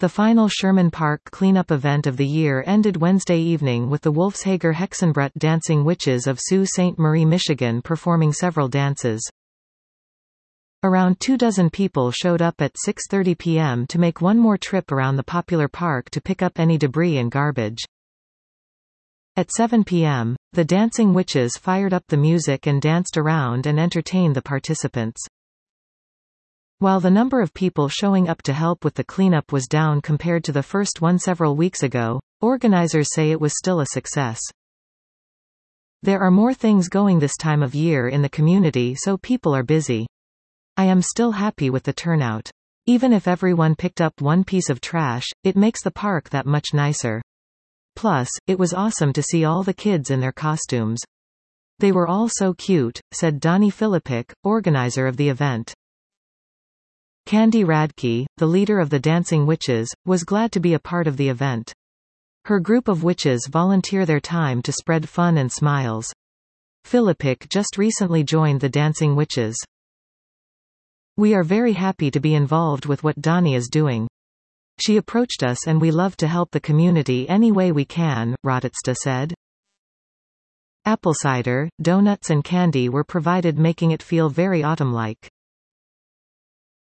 The final Sherman Park cleanup event of the year ended Wednesday evening with the Wolfshager Hexenbrut Dancing Witches of Sault Ste. Marie, Michigan performing several dances. Around 24 people showed up at 6:30 p.m. to make one more trip around the popular park to pick up any debris and garbage. At 7 p.m., the Dancing Witches fired up the music and danced around and entertained the participants. While the number of people showing up to help with the cleanup was down compared to the first one several weeks ago, organizers say it was still a success. There are more things going this time of year in the community, so people are busy. I am still happy with the turnout. Even if everyone picked up one piece of trash, it makes the park that much nicer. Plus, it was awesome to see all the kids in their costumes. They were all so cute, said Donnie Philippic, organizer of the event. Candy Radke, the leader of the Dancing Witches, was glad to be a part of the event. Her group of witches volunteer their time to spread fun and smiles. Philippic just recently joined the Dancing Witches. We are very happy to be involved with what Donnie is doing. She approached us and we love to help the community any way we can, Rotitsta said. Apple cider, donuts and candy were provided, making it feel very autumn-like.